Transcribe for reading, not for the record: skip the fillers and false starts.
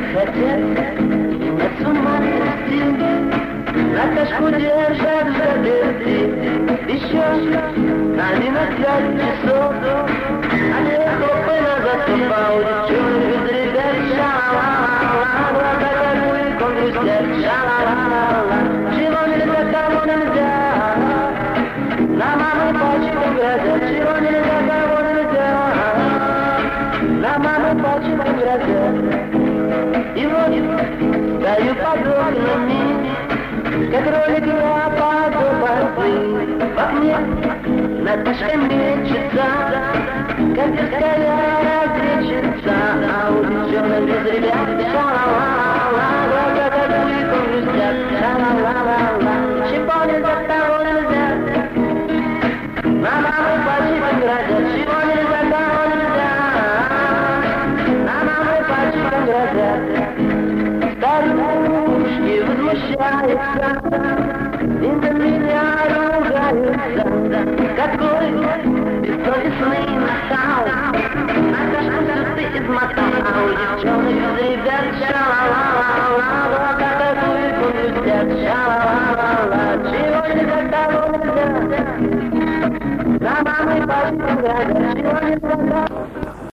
хотят, нет с ума свести, на кашку держат заперти. Еще 11 часов, они хлопы засыпал, девчонок без ребят, ша-ла-ла-ла, глаза как лыком грустят, ша-ла-ла-ла-ла. Чего нельзя, того нельзя, на маму пачку грозят, чего нельзя, того нельзя, на маму пачку грозят. И вот стою под окнами, как кролик я подобный, в окне Наташка мечется, как дерзкая разведчица, а у девчонок без ребят, ша-ла-ла-ла, глаза как лыком грустят, ша-ла-ла-ла-ла. Чего нельзя, того нельзя, на маму пачку грозят, чего нельзя, того нельзя, на маму пачку грозят. Старушки возмущаются, и на меня ругаются. Какой бессовестный настал, Наташку всю ты измотал, а у девчонок без ребят, ша-ла-ла-ла-ла, глаза как лыком грустят, ша-ла-ла-ла-ла. Чего нельзя, того нельзя, на маму пачку грозят, чего нельзя, того.